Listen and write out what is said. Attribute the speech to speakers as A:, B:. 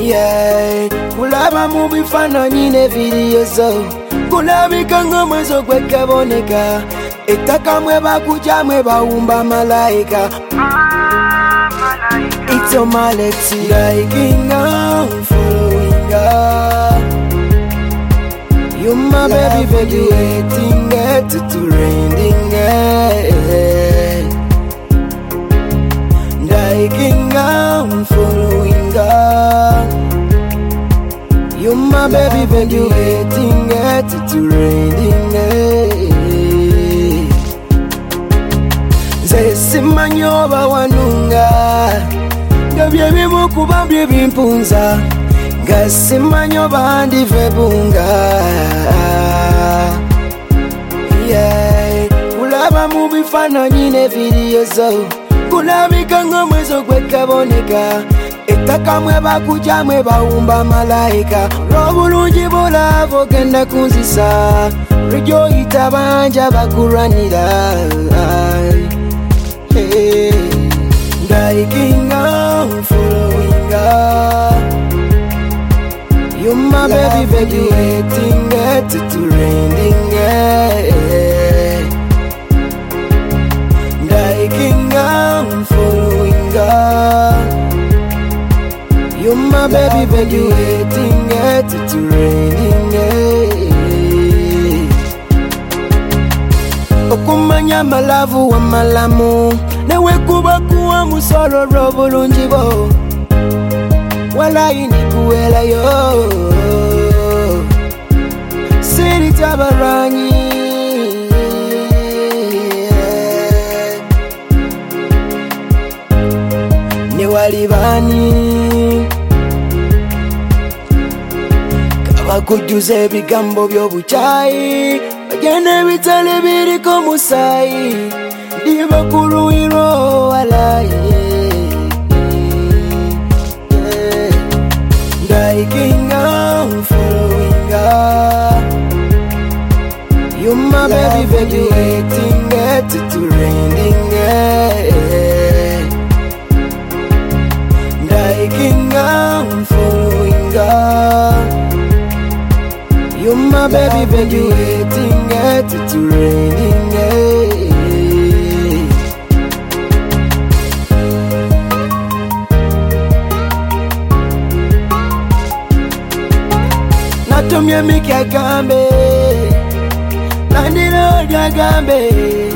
A: Yeah, kulaba movie fana nyine video zo. Kulabika ngoma zo kweka boneka. Etaka mweba kuja mweba umba malaika. It's a malexi liking out, following up. You my baby, baby, waiting to raining. Liking out, following up. You my baby, baby, waiting to raining. Simanyoba wanunga Gabye bimukuba bye bimpunza Gasimanyoba ndive bunga Yeah Kulaba movie fana nyine video zo Kulabika ngoma zo kweka boneka Etaka mweba kuja mweba umba malaika Robulungi bolavo genda kunzisa Rijo itabanja bakuranira Liking out, following up. You my baby, baby, waiting to raining. Liking out, following up. You my baby, baby, waiting to raining. Okumanya malavu wa malamu. Newe kuba kuwa musoro robulungi bo Wala ini kuwela yo Siri tabaranyi Ne walibani Kaba kujuze bigambo byobuchayi Bagene bitale biriko musayi Diba kuruiro alaye Liking out, following up. You my baby, baby, waiting to raining. Liking out, following up. You my baby, baby, waiting to raining. Natumye miki agambe Nandiro agambe